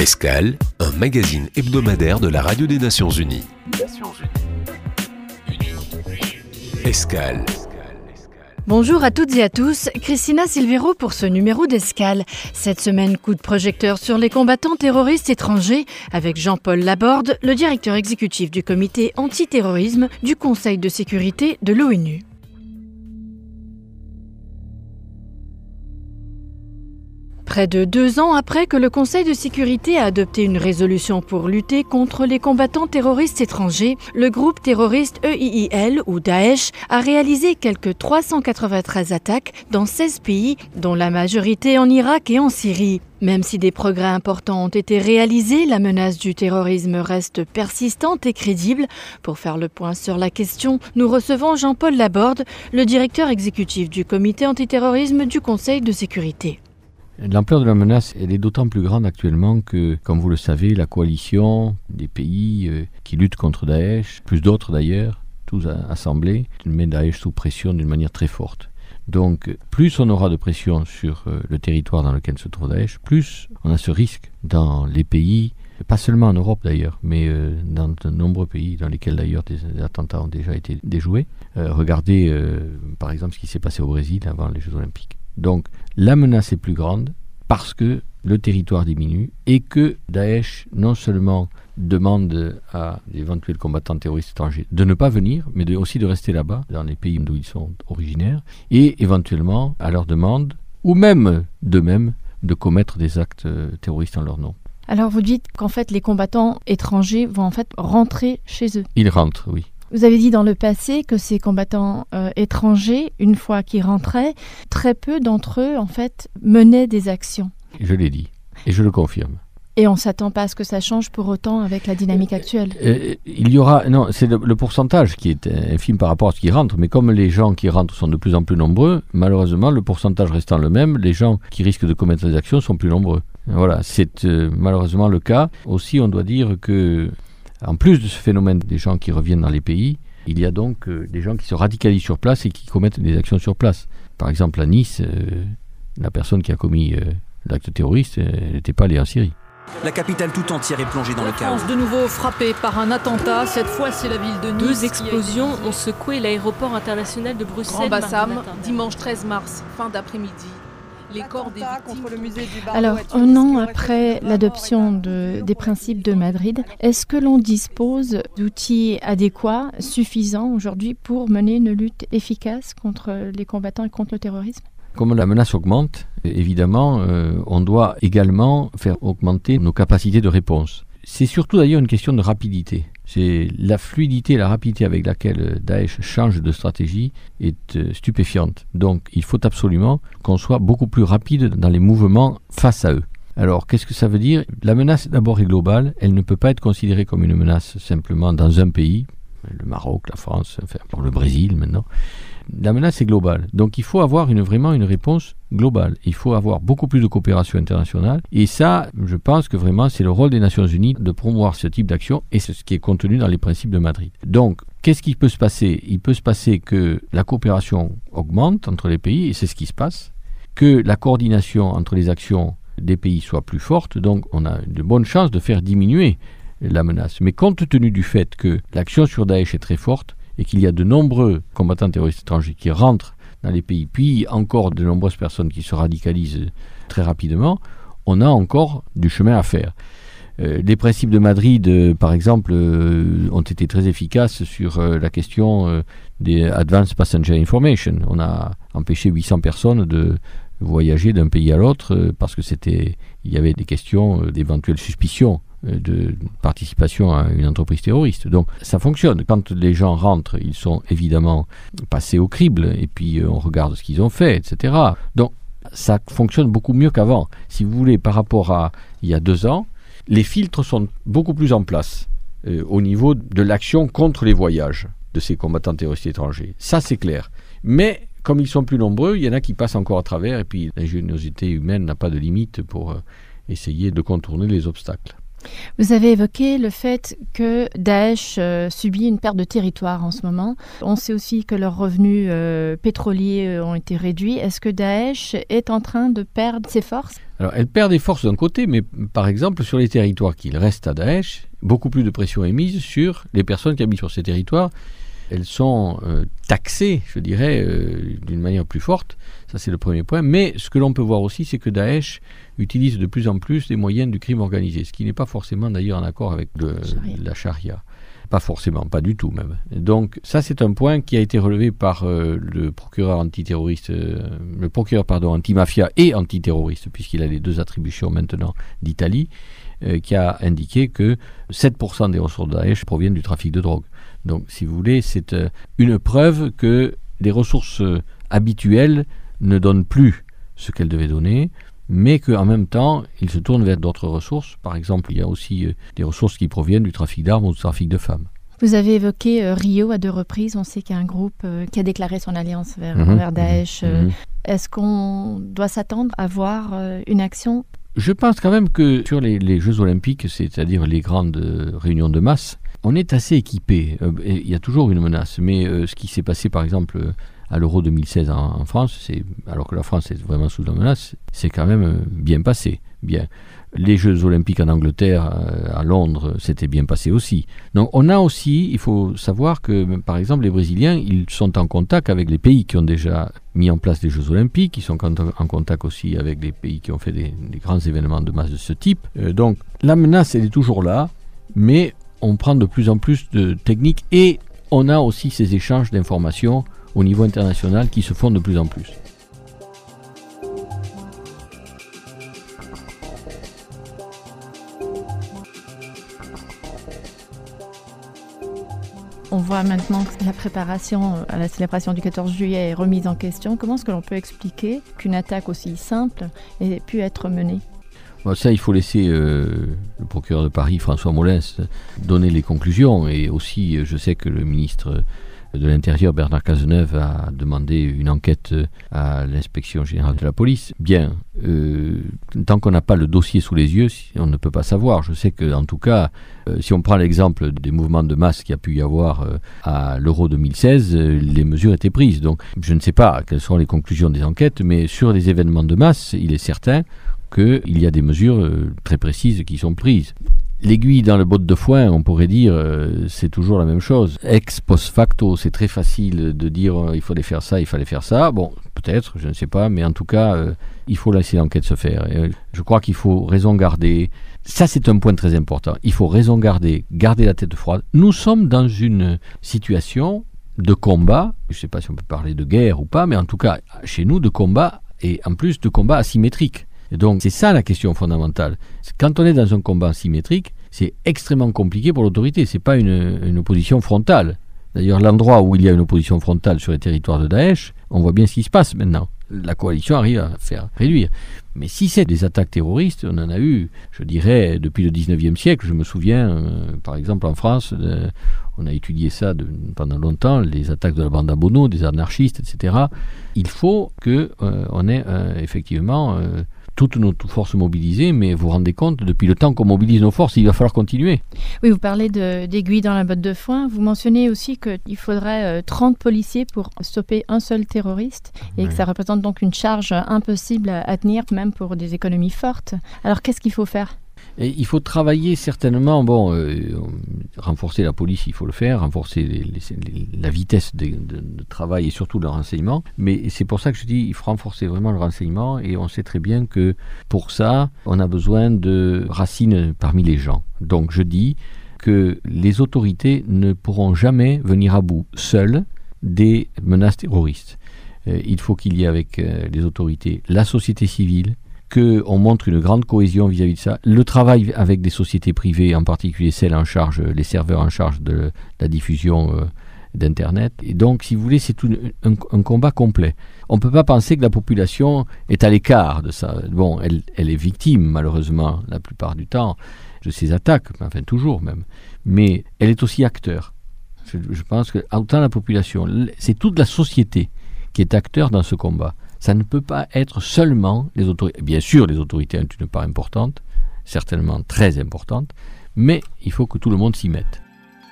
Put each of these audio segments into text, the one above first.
Escale, un magazine hebdomadaire de la Radio des Nations Unies. Escale. Bonjour à toutes et à tous, Christina Silvero pour ce numéro d'Escale. Cette semaine, coup de projecteur sur les combattants terroristes étrangers avec Jean-Paul Laborde, le directeur exécutif du comité antiterrorisme du Conseil de sécurité de l'ONU. Près de 2 ans après que le Conseil de sécurité a adopté une résolution pour lutter contre les combattants terroristes étrangers, le groupe terroriste EIIL ou Daesh a réalisé quelques 393 attaques dans 16 pays, dont la majorité en Irak et en Syrie. Même si des progrès importants ont été réalisés, la menace du terrorisme reste persistante et crédible. Pour faire le point sur la question, nous recevons Jean-Paul Laborde, le directeur exécutif du comité antiterrorisme du Conseil de sécurité. L'ampleur de la menace, elle est d'autant plus grande actuellement que, comme vous le savez, la coalition des pays qui luttent contre Daesh, plus d'autres d'ailleurs, tous assemblés, met Daesh sous pression d'une manière très forte. Donc, plus on aura de pression sur le territoire dans lequel se trouve Daesh, plus on a ce risque dans les pays, pas seulement en Europe d'ailleurs, mais dans de nombreux pays dans lesquels d'ailleurs des attentats ont déjà été déjoués. Regardez par exemple ce qui s'est passé au Brésil avant les Jeux Olympiques. Donc la menace est plus grande parce que le territoire diminue et que Daesh non seulement demande à d'éventuels combattants terroristes étrangers de ne pas venir, mais aussi de rester là-bas, dans les pays d'où ils sont originaires, et éventuellement à leur demande, ou même d'eux-mêmes, de commettre des actes terroristes en leur nom. Alors vous dites qu'en fait les combattants étrangers vont en fait rentrer chez eux. Ils rentrent, oui. Vous avez dit dans le passé que ces combattants étrangers, une fois qu'ils rentraient, très peu d'entre eux, en fait, menaient des actions. Je l'ai dit, et je le confirme. Et on ne s'attend pas à ce que ça change pour autant avec la dynamique actuelle. Il y aura... Non, c'est le pourcentage qui est infime par rapport à ce qui rentre, mais comme les gens qui rentrent sont de plus en plus nombreux, malheureusement, le pourcentage restant le même, les gens qui risquent de commettre des actions sont plus nombreux. Voilà, c'est malheureusement le cas. Aussi, on doit dire que... En plus de ce phénomène des gens qui reviennent dans les pays, il y a donc des gens qui se radicalisent sur place et qui commettent des actions sur place. Par exemple, à Nice, la personne qui a commis l'acte terroriste n'était pas allée en Syrie. La capitale tout entière est plongée dans le chaos. La France de nouveau frappée par un attentat. Cette fois, c'est la ville de Nice. 2 explosions ont secoué l'aéroport international de Bruxelles. Grand Bassam, dimanche 13 mars, fin d'après-midi. Les corps des victimes. Alors, un an après l'adoption des principes de Madrid, est-ce que l'on dispose d'outils adéquats, suffisants aujourd'hui pour mener une lutte efficace contre les combattants et contre le terrorisme ? Comme la menace augmente, évidemment, on doit également faire augmenter nos capacités de réponse. C'est surtout d'ailleurs une question de rapidité. C'est la fluidité et la rapidité avec laquelle Daesh change de stratégie est stupéfiante. Donc il faut absolument qu'on soit beaucoup plus rapide dans les mouvements face à eux. Alors qu'est-ce que ça veut dire ? La menace d'abord est globale, elle ne peut pas être considérée comme une menace simplement dans un pays, le Maroc, la France, enfin le Brésil maintenant. La menace est globale, donc il faut avoir vraiment une réponse globale. Il faut avoir beaucoup plus de coopération internationale et ça, je pense que vraiment c'est le rôle des Nations Unies de promouvoir ce type d'action et c'est ce qui est contenu dans les principes de Madrid. Donc, qu'est-ce qui peut se passer ? Il peut se passer que la coopération augmente entre les pays et c'est ce qui se passe, que la coordination entre les actions des pays soit plus forte, donc on a de bonnes chances de faire diminuer la menace. Mais compte tenu du fait que l'action sur Daesh est très forte, et qu'il y a de nombreux combattants terroristes étrangers qui rentrent dans les pays, puis encore de nombreuses personnes qui se radicalisent très rapidement, on a encore du chemin à faire. Les principes de Madrid, par exemple, ont été très efficaces sur la question des Advanced Passenger Information. On a empêché 800 personnes de voyager d'un pays à l'autre parce que il y avait des questions d'éventuelles suspicions de participation à une entreprise terroriste. Donc ça fonctionne. Quand les gens rentrent, ils sont évidemment passés au crible et puis on regarde ce qu'ils ont fait, etc. Donc ça fonctionne beaucoup mieux qu'avant. Si vous voulez, par rapport à il y a 2 ans, les filtres sont beaucoup plus en place au niveau de l'action contre les voyages de ces combattants terroristes étrangers. Ça, c'est clair. Mais comme ils sont plus nombreux, il y en a qui passent encore à travers et puis l'ingéniosité humaine n'a pas de limite pour essayer de contourner les obstacles. Vous avez évoqué le fait que Daesh subit une perte de territoire en ce moment. On sait aussi que leurs revenus pétroliers ont été réduits. Est-ce que Daesh est en train de perdre ses forces ? Alors, elle perd des forces d'un côté, mais par exemple, sur les territoires qu'il reste à Daesh, beaucoup plus de pression est mise sur les personnes qui habitent sur ces territoires. Elles sont taxées, je dirais, d'une manière plus forte. Ça, c'est le premier point. Mais ce que l'on peut voir aussi, c'est que Daesh utilise de plus en plus les moyens du crime organisé, ce qui n'est pas forcément d'ailleurs en accord avec la charia. Pas forcément, pas du tout même. Donc ça, c'est un point qui a été relevé par le procureur antiterroriste, antimafia et antiterroriste, puisqu'il a les deux attributions maintenant d'Italie, qui a indiqué que 7% des ressources de Daesh proviennent du trafic de drogue. Donc, si vous voulez, c'est une preuve que les ressources habituelles ne donnent plus ce qu'elles devaient donner, mais qu'en même temps, ils se tournent vers d'autres ressources. Par exemple, il y a aussi des ressources qui proviennent du trafic d'armes ou du trafic de femmes. Vous avez évoqué Rio à 2 reprises. On sait qu'il y a un groupe qui a déclaré son alliance vers Daesh. Est-ce qu'on doit s'attendre à voir une action ? Je pense quand même que sur les Jeux Olympiques, c'est-à-dire les grandes réunions de masse, on est assez équipé. Il y a toujours une menace. Mais ce qui s'est passé, par exemple, à l'Euro 2016 en France, alors que la France est vraiment sous la menace, c'est quand même bien passé. Bien. Les Jeux Olympiques en Angleterre, à Londres, c'était bien passé aussi. Donc on a aussi, il faut savoir que, par exemple, les Brésiliens, ils sont en contact avec les pays qui ont déjà mis en place les Jeux Olympiques, ils sont en contact aussi avec les pays qui ont fait des grands événements de masse de ce type. Donc la menace, elle est toujours là, mais on prend de plus en plus de techniques et on a aussi ces échanges d'informations au niveau international qui se font de plus en plus. On voit maintenant que la préparation à la célébration du 14 juillet est remise en question. Comment est-ce que l'on peut expliquer qu'une attaque aussi simple ait pu être menée ? Bon, ça, il faut laisser le procureur de Paris, François Molins, donner les conclusions. Et aussi, je sais que le ministre de l'Intérieur, Bernard Cazeneuve, a demandé une enquête à l'inspection générale de la police. Bien, tant qu'on n'a pas le dossier sous les yeux, on ne peut pas savoir. Je sais qu'en tout cas, si on prend l'exemple des mouvements de masse qu'il y a pu y avoir à l'Euro 2016, les mesures étaient prises. Donc, je ne sais pas quelles seront les conclusions des enquêtes, mais sur les événements de masse, il est certain qu'il y a des mesures très précises qui sont prises. L'aiguille dans le botte de foin, on pourrait dire, c'est toujours la même chose. Ex post facto, c'est très facile de dire il fallait faire ça, il fallait faire ça. Bon, peut-être, je ne sais pas, mais en tout cas, il faut laisser l'enquête se faire. Et je crois qu'il faut raison garder. Ça, c'est un point très important. Il faut raison garder la tête froide. Nous sommes dans une situation de combat, je ne sais pas si on peut parler de guerre ou pas, mais en tout cas, chez nous, de combat, et en plus de combat asymétrique. Et donc, c'est ça la question fondamentale. Quand on est dans un combat asymétrique, c'est extrêmement compliqué pour l'autorité. Ce n'est pas une opposition frontale. D'ailleurs, l'endroit où il y a une opposition frontale sur les territoires de Daesh, on voit bien ce qui se passe maintenant. La coalition arrive à faire réduire. Mais si c'est des attaques terroristes, on en a eu, je dirais, depuis le 19e siècle. Je me souviens, par exemple, en France, on a étudié ça pendant longtemps, les attaques de la bande à Bono, des anarchistes, etc. Il faut qu'on ait effectivement toutes nos forces mobilisées, mais vous vous rendez compte, depuis le temps qu'on mobilise nos forces, il va falloir continuer. Oui, vous parlez d'aiguilles dans la botte de foin. Vous mentionnez aussi qu'il faudrait 30 policiers pour stopper un seul terroriste et que ça représente donc une charge impossible à tenir, même pour des économies fortes. Alors, qu'est-ce qu'il faut faire ? Et il faut travailler certainement, renforcer la police, il faut le faire, renforcer la vitesse de travail et surtout le renseignement. Mais c'est pour ça que je dis il faut renforcer vraiment le renseignement et on sait très bien que pour ça, on a besoin de racines parmi les gens. Donc je dis que les autorités ne pourront jamais venir à bout seules des menaces terroristes. Il faut qu'il y ait avec les autorités la société civile, qu'on montre une grande cohésion vis-à-vis de ça. Le travail avec des sociétés privées, en particulier celles en charge, les serveurs en charge de la diffusion d'Internet. Et donc, si vous voulez, c'est un combat complet. On ne peut pas penser que la population est à l'écart de ça. Bon, elle est victime, malheureusement, la plupart du temps, de ces attaques, enfin toujours même. Mais elle est aussi acteur. Je pense que autant la population, c'est toute la société qui est acteur dans ce combat. Ça ne peut pas être seulement les autorités. Bien sûr, les autorités ont une part importante, certainement très importante, mais il faut que tout le monde s'y mette.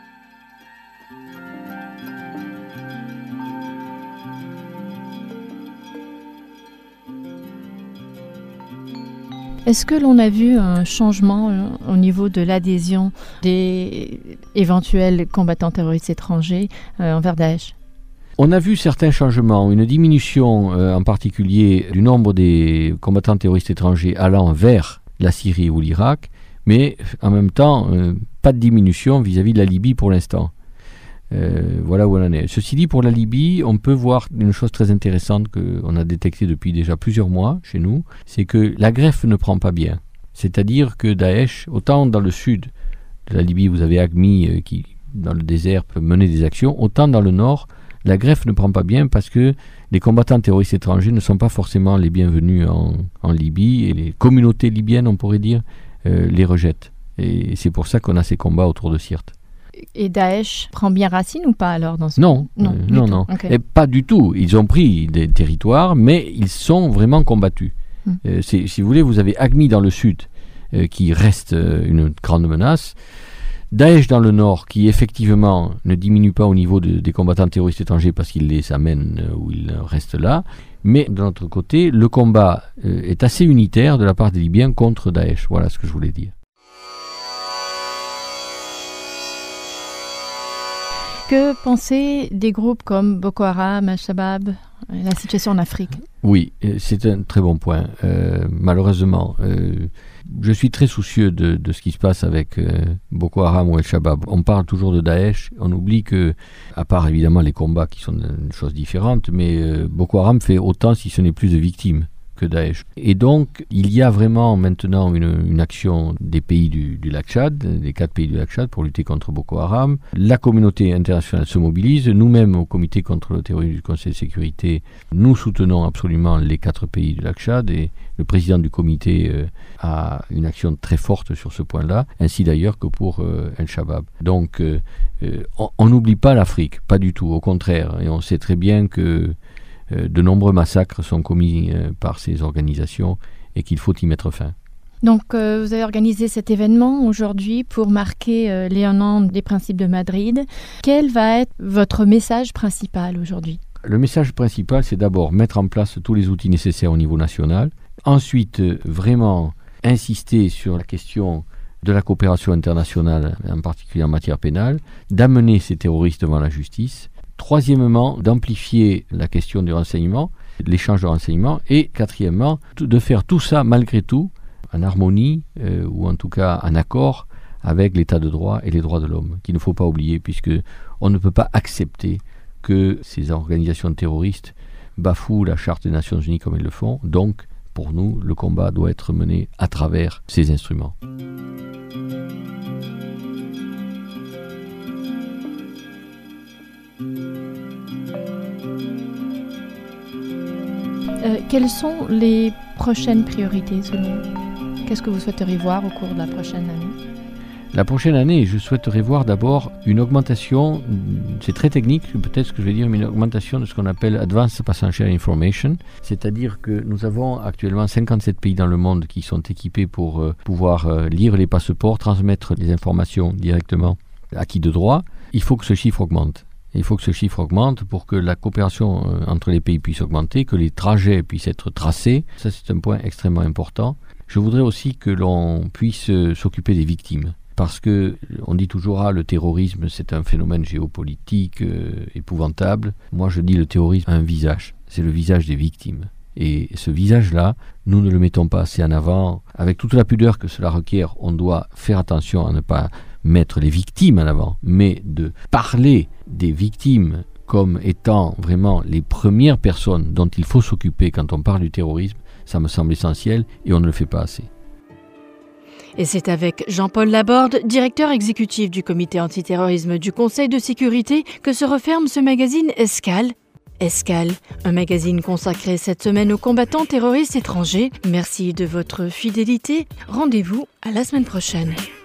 Est-ce que l'on a vu un changement au niveau de l'adhésion des éventuels combattants terroristes étrangers envers Daesh ? On a vu certains changements, une diminution en particulier du nombre des combattants terroristes étrangers allant vers la Syrie ou l'Irak, mais en même temps, pas de diminution vis-à-vis de la Libye pour l'instant. Voilà où on en est. Ceci dit, pour la Libye, on peut voir une chose très intéressante qu'on a détectée depuis déjà plusieurs mois chez nous, c'est que la greffe ne prend pas bien. C'est-à-dire que Daesh, autant dans le sud de la Libye, vous avez Agmi qui, dans le désert, peut mener des actions, autant dans le nord, la greffe ne prend pas bien parce que les combattants terroristes étrangers ne sont pas forcément les bienvenus en Libye, et les communautés libyennes, on pourrait dire, les rejettent. Et c'est pour ça qu'on a ces combats autour de Sirte. Et Daesh prend bien racine ou pas alors dans ce... Non. Okay. Et pas du tout. Ils ont pris des territoires, mais ils sont vraiment combattus. Si vous voulez, vous avez Agmi dans le sud, qui reste une grande menace. Daesh dans le nord, qui effectivement ne diminue pas au niveau des combattants terroristes étrangers parce qu'ils les amènent ou ils restent là. Mais de l'autre côté, le combat est assez unitaire de la part des Libyens contre Daesh. Voilà ce que je voulais dire. Que penser des groupes comme Boko Haram, Al-Shabaab, la situation en Afrique ? Oui, c'est un très bon point. Malheureusement, je suis très soucieux de ce qui se passe avec Boko Haram ou Al-Shabaab. On parle toujours de Daesh, on oublie que, à part évidemment les combats qui sont une chose différente, mais Boko Haram fait autant, si ce n'est plus, de victimes que Daesh. Et donc, il y a vraiment maintenant une action des pays du lac Tchad, des 4 pays du lac Tchad, pour lutter contre Boko Haram. La communauté internationale se mobilise. Nous-mêmes, au comité contre le terrorisme du Conseil de sécurité, nous soutenons absolument les 4 pays du lac Tchad, et le président du comité a une action très forte sur ce point-là, ainsi d'ailleurs que pour Al-Shabaab. Donc, on n'oublie pas l'Afrique, pas du tout, au contraire. Et on sait très bien que de nombreux massacres sont commis par ces organisations et qu'il faut y mettre fin. Donc, vous avez organisé cet événement aujourd'hui pour marquer les 1 an des principes de Madrid. Quel va être votre message principal aujourd'hui ? Le message principal, c'est d'abord mettre en place tous les outils nécessaires au niveau national. Ensuite, vraiment insister sur la question de la coopération internationale, en particulier en matière pénale, d'amener ces terroristes devant la justice. Troisièmement, d'amplifier la question du renseignement, de l'échange de renseignements. Et quatrièmement, de faire tout ça malgré tout en harmonie, ou en tout cas en accord avec l'état de droit et les droits de l'homme, qu'il ne faut pas oublier, puisque on ne peut pas accepter que ces organisations terroristes bafouent la Charte des Nations Unies comme elles le font. Donc, pour nous, le combat doit être mené à travers ces instruments. Quelles sont les prochaines priorités selon vous ? Qu'est-ce que vous souhaiteriez voir au cours de la prochaine année ? La prochaine année, je souhaiterais voir d'abord une augmentation, c'est très technique peut-être ce que je vais dire, mais une augmentation de ce qu'on appelle Advanced Passenger Information, c'est-à-dire que nous avons actuellement 57 pays dans le monde qui sont équipés pour pouvoir lire les passeports, transmettre les informations directement à qui de droit. Il faut que ce chiffre augmente. Il faut que ce chiffre augmente pour que la coopération entre les pays puisse augmenter, que les trajets puissent être tracés. Ça, c'est un point extrêmement important. Je voudrais aussi que l'on puisse s'occuper des victimes. Parce que on dit toujours le terrorisme c'est un phénomène géopolitique épouvantable. Moi je dis le terrorisme a un visage, c'est le visage des victimes. Et ce visage-là, nous ne le mettons pas assez en avant. Avec toute la pudeur que cela requiert, on doit faire attention à ne pas mettre les victimes en avant, mais de parler des victimes comme étant vraiment les premières personnes dont il faut s'occuper quand on parle du terrorisme. Ça me semble essentiel et on ne le fait pas assez. Et c'est avec Jean-Paul Laborde, directeur exécutif du comité antiterrorisme du Conseil de sécurité, que se referme ce magazine Escale. Escale, un magazine consacré cette semaine aux combattants terroristes étrangers. Merci de votre fidélité. Rendez-vous à la semaine prochaine.